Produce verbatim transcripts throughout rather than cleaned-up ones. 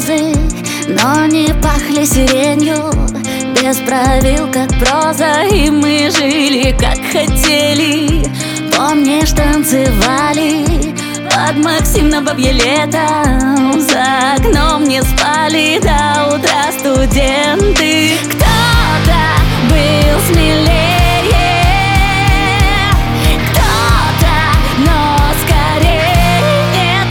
розы, но не пахли сиренью. Без правил, как проза, и мы жили, как хотели. Помнишь, танцевали под Максим на бабье лето. За окном не спали до утра студенты. Кто-то был смелее, кто-то, но скорее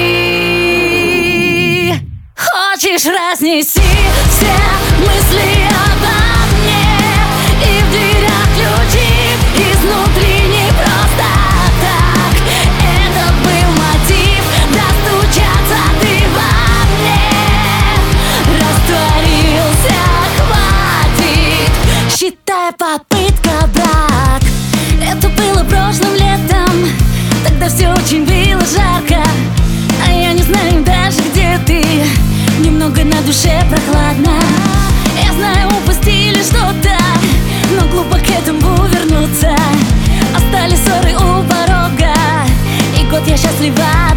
ты. Хочешь, разнеси все мысли обо мне, и в дверях ключи изнутри не просто так. Это был мотив достучаться, ты во мне растворился, хватит. Считай, попытка, брат. Это было прошлым летом, тогда все очень было жарко. А я не знаю даже, где ты. Немного на душе прохладно. Я знаю, упустили что-то, но глупо к этому вернуться. Остались ссоры у порога, и год я счастлива.